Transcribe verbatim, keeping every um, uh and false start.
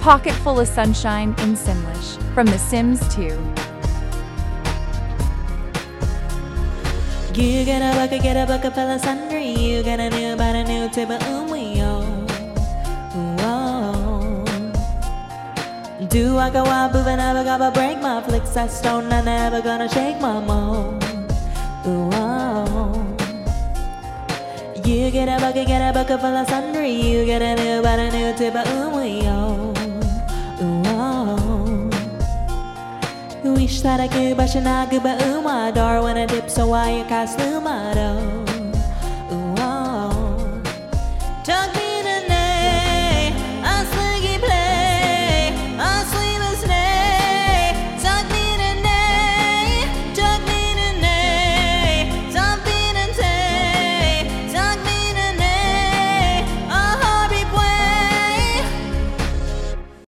pocket full of sunshine in Simlish from The Sims two. You get a bucket, get a bucket full of sundry. You get a new, but a new tip of um we oh. Do I go out, but I never gonna break my flicks. I stone, I never gonna shake my mold. Ooh, oh. You get a bucket, get a bucket full of sundry. You get a new, but a new tip of um we oh. Ooh, oh. Wish that I could, but she not good, but ooh, my door when I dip, so why you cast through my door.